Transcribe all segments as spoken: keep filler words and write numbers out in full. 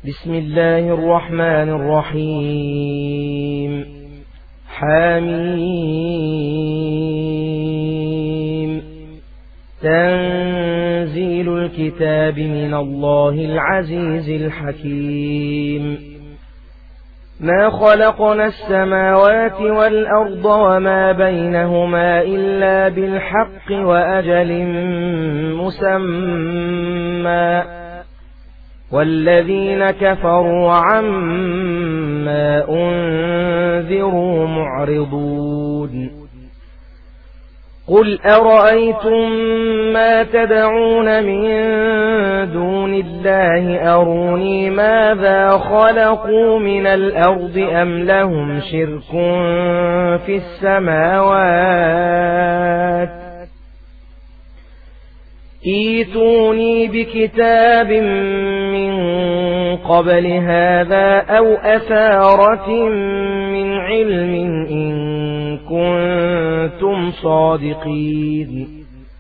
بسم الله الرحمن الرحيم. حميم. تنزيل الكتاب من الله العزيز الحكيم. ما خلقنا السماوات والأرض وما بينهما إلا بالحق وأجل مسمى، والذين كفروا عما أنذروا معرضون. قل أرأيتم ما تدعون من دون الله أروني ماذا خلقوا من الأرض أم لهم شرك في السماوات ائتوني بكتاب من قبل هذا أو أثارة من علم إن كنتم صادقين.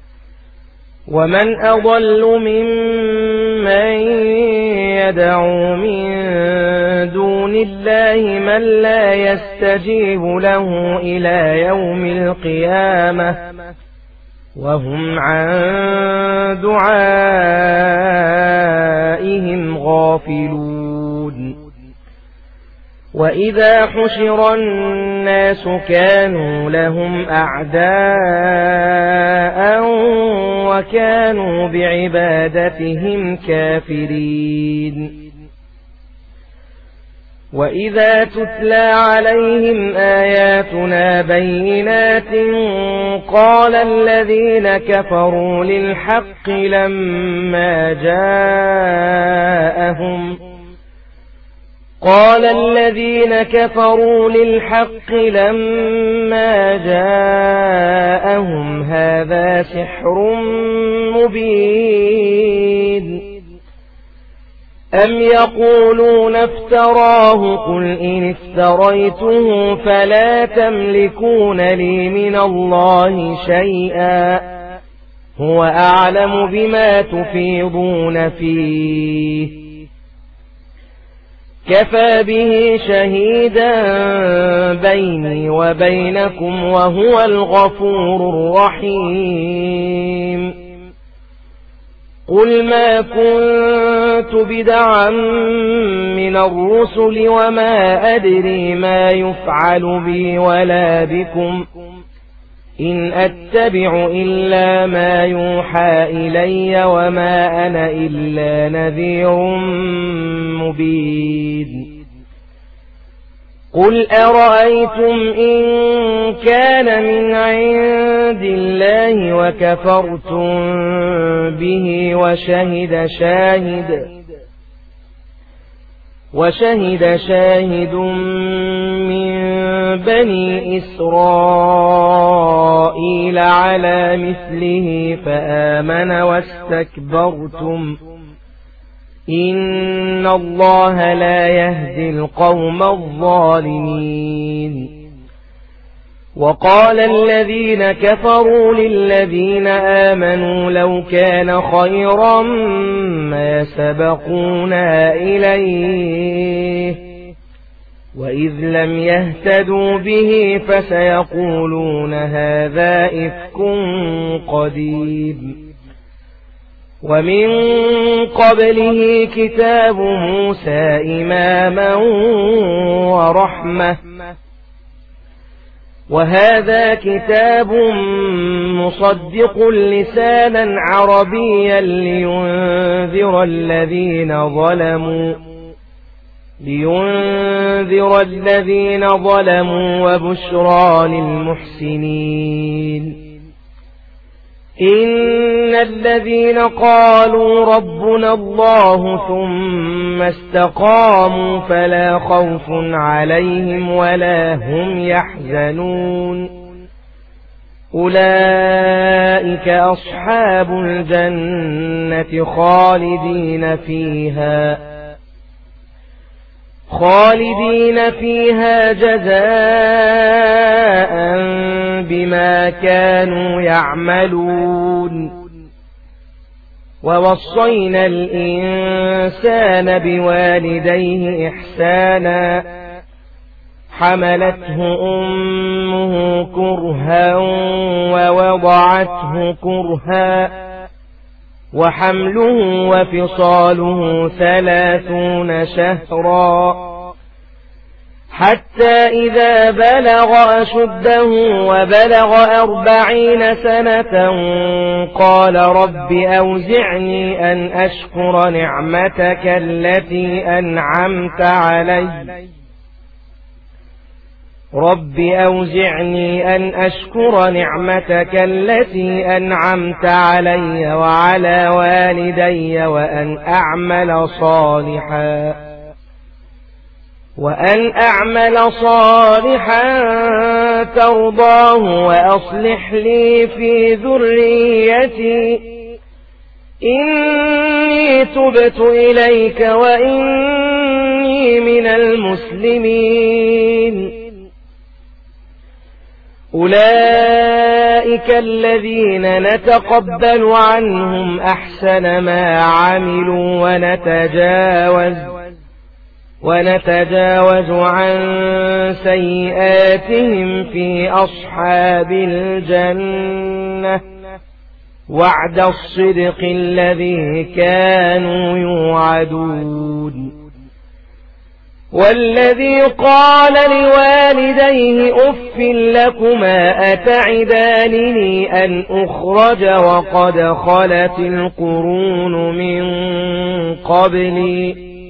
ومن أضل ممن يدعو من دون الله من لا يستجيب له إلى يوم القيامة وهم عن دعائهم غافلون. وإذا حشر الناس كانوا لهم أعداء وكانوا بعبادتهم كافرين. وإذا تتلى عليهم آياتنا بينات قال الذين كفروا للحق لما جاءهم قال الذين كفروا للحق لما جاءهم هذا سحر مبين. أم يقولون افتراه قل إن افتريته فلا تملكون لي من الله شيئا هو أعلم بما تفيضون فيه كفى به شهيدا بيني وبينكم وهو الغفور الرحيم. قل ما كنت بدعا من الرسل وما أدري ما يفعل بي ولا بكم إن أتبع إلا ما يوحى إلي وما أنا إلا نذير مبين. قل أرأيتم إن كان من عند الله وكفرتم به وشهد شاهد وشهد شاهد من بني إسرائيل على مثله فآمن واستكبرتم إن الله لا يهدي القوم الظالمين. وقال الذين كفروا للذين آمنوا لو كان خيرا ما سبقونا إليه وإذ لم يهتدوا به فسيقولون هذا إفك قديم. ومن قبله كتاب موسى إماما ورحمة وهذا كتاب مصدق لسانا عربيا لينذر الذين ظلموا لينذر الذين ظلموا وبشرى للمحسنين. إن الذين قالوا ربنا الله ثم استقاموا فلا خوف عليهم ولا هم يحزنون أولئك أصحاب الجنة خالدين فيها خالدين فيها جزاء بما كانوا يعملون ووصينا الإنسان بوالديه إحسانا حملته أمه كرها ووضعته كرها وحمله وفصاله ثلاثون شهرا حتى إذا بلغ أشده وبلغ أربعين سنة قال رب أوزعني أن أشكر نعمتك التي أنعمت علي رب أوزعني أن أشكر نعمتك التي أنعمت علي وعلى والدي وأن أعمل صالحا وأن أعمل صالحا ترضاه وأصلح لي في ذريتي إني تبت إليك وإني من المسلمين أولئك الذين نتقبل عنهم أحسن ما عملوا ونتجاوز ونتجاوز عن سيئاتهم في أصحاب الجنة وعد الصدق الذي كانوا يوعدون والذي قال لوالديه أف لكما أتعدانني أن أخرج وقد خلت القرون من قبلي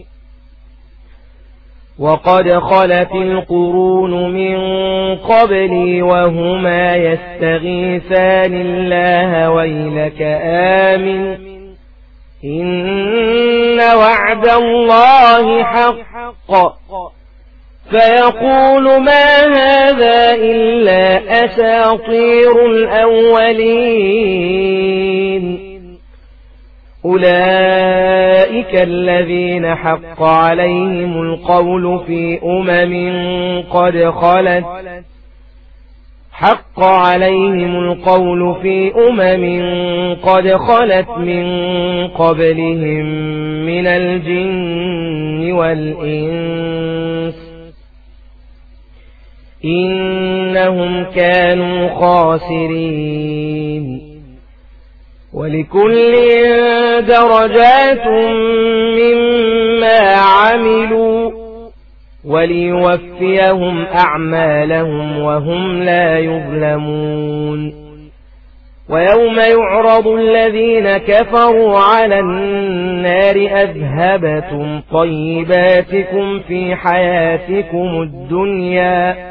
وقد خلت القرون من قبلي وهما يستغيثان الله ويلك آمن إن وعد الله حق فيقول ما هذا إلا أساطير الأولين أولئك الذين حق عليهم القول في أمم قد خلت حق عليهم القول في أمم قد خلت من قبلهم من الجن والإنس إنهم كانوا خاسرين ولكل درجات مما عملوا وليوفيهم أعمالهم وهم لا يظلمون ويوم يعرض الذين كفروا على النار أذهبتم طيباتكم في حياتكم الدنيا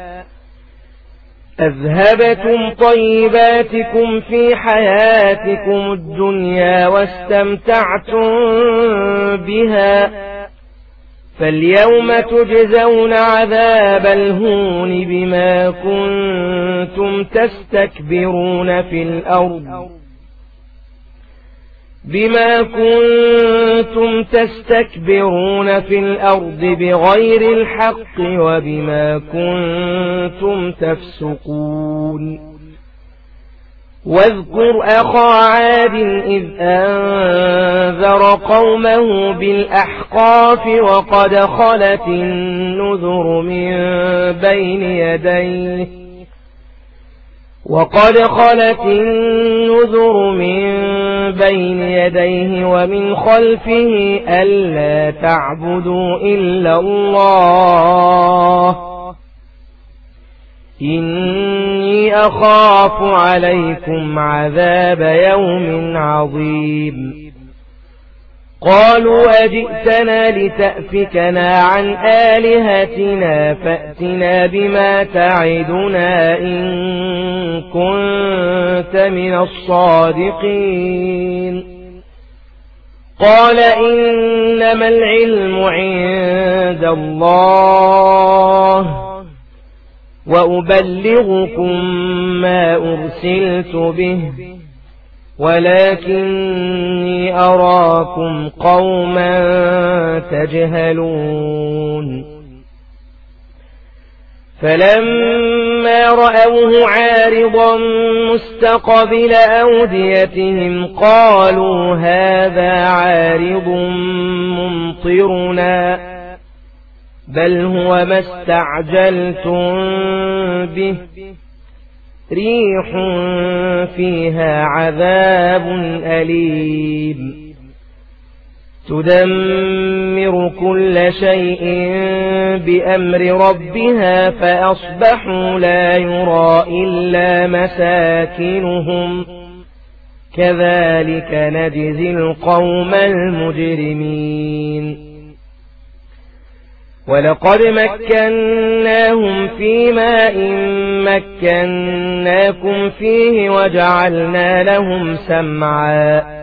أذهبتم طيباتكم في حياتكم الدنيا واستمتعتم بها فاليوم تجزون عذاب الهون بما كنتم تستكبرون في الأرض بما كنتم تستكبرون في الأرض بغير الحق وبما كنتم تفسقون واذكر أخا عاد إذ أنذر قومه بالأحقاف وقد خلت النذر من بين يديه وقد خلت النذر من بين يديه ومن خلفه ألا تعبدوا إلا الله إني أخاف عليكم عذاب يوم عظيم قالوا أجئتنا لتأفكنا عن آلهتنا فأتنا بما تعدنا إن كنت من الصادقين قال إنما العلم عند الله وأبلغكم ما أرسلت به ولكني أراكم قوما تجهلون فلما فلما رأوه عارضا مستقبل أوديتهم قالوا هذا عارض ممطرنا بل هو ما استعجلتم به ريح فيها عذاب أليم تدمر كل شيء بأمر ربها فأصبحوا لا يرى إلا مساكنهم كذلك نجزي القوم المجرمين ولقد مكناهم في ماء مكناكم فيه وجعلنا لهم سمعا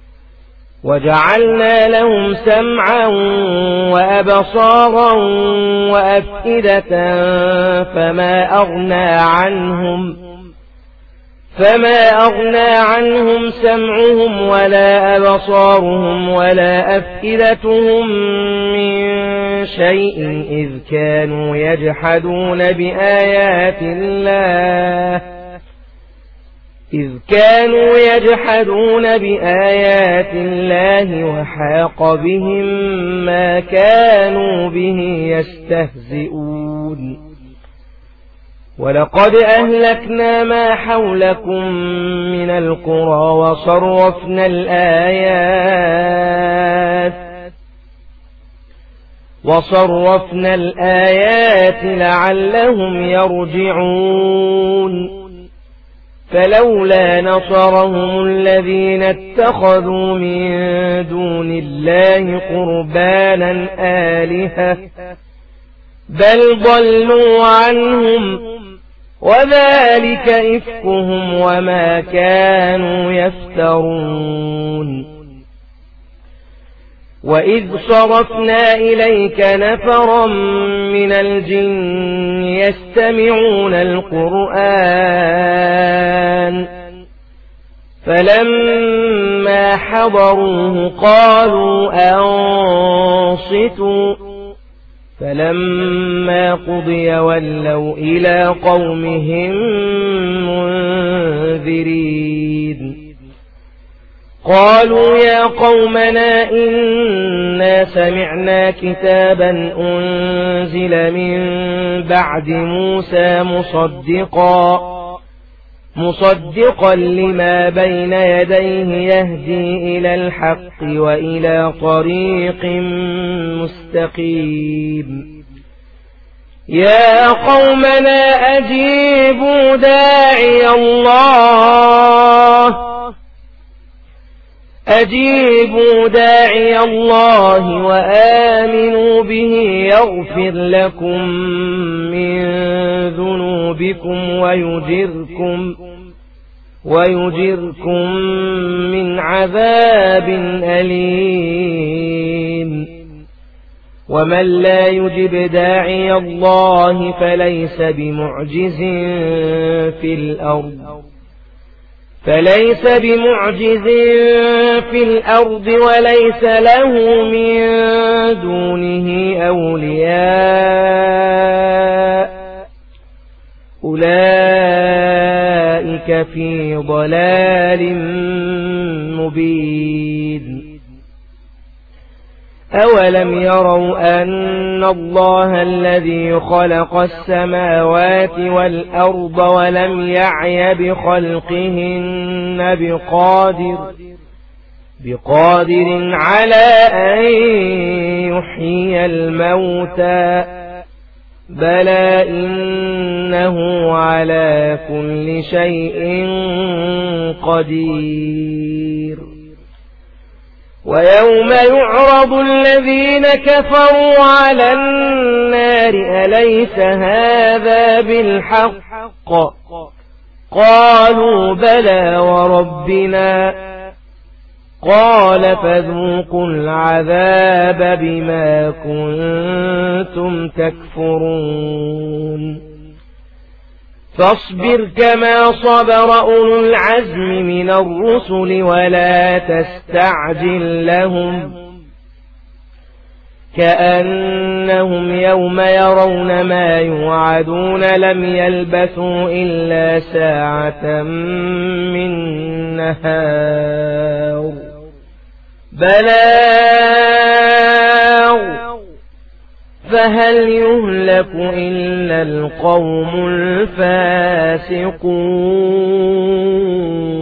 وجعلنا لهم سمعا وأبصارا وأفئدة فما أغنى عنهم فما أغنى عنهم سمعهم ولا أبصارهم ولا أفئدتهم من شيء إذ كانوا يجحدون بآيات الله إذ كانوا يجحدون بآيات الله وحاق بهم ما كانوا به يستهزئون ولقد أهلكنا ما حولكم من القرى وصرفنا الآيات وصرفنا الآيات لعلهم يرجعون فلولا نصرهم الذين اتخذوا من دون الله قربانا آلهة بل ضلوا عنهم وذلك إفكهم وما كانوا يفترون وإذ صرفنا إليك نفرا من الجن يستمعون القرآن فلما حضروه قالوا أنصتوا فلما قضي ولوا إلى قومهم منذرين قالوا يا قومنا إنا سمعنا كتابا أنزل من بعد موسى مصدقا مصدقا لما بين يديه يهدي إلى الحق وإلى طريق مستقيم يا قومنا أجيبوا داعي الله أجيبوا داعي الله وآمنوا به يغفر لكم من ذنوبكم ويجركم ويجركم من عذاب أليم ومن لا يجب داعي الله فليس بمعجز في الأرض فليس بمعجز في الأرض وليس له من دونه أولياء أولئك في ضلال مبين أولم يروا أن الله الذي خلق السماوات والأرض ولم يعي بخلقهن بقادر بقادر على أن يحيي الموتى بلى إنه على كل شيء قدير ويوم يعرض الذين كفروا على النار أليس هذا بالحق قالوا بلى وربنا قال فذوقوا العذاب بما كنتم تكفرون فاصبر كما صبر أولو العزم من الرسل ولا تستعجل لهم كأنهم يوم يرون ما يوعدون لم يلبثوا إلا ساعة من نهار بلاغ فهل يهلك إلا القوم الفاسقون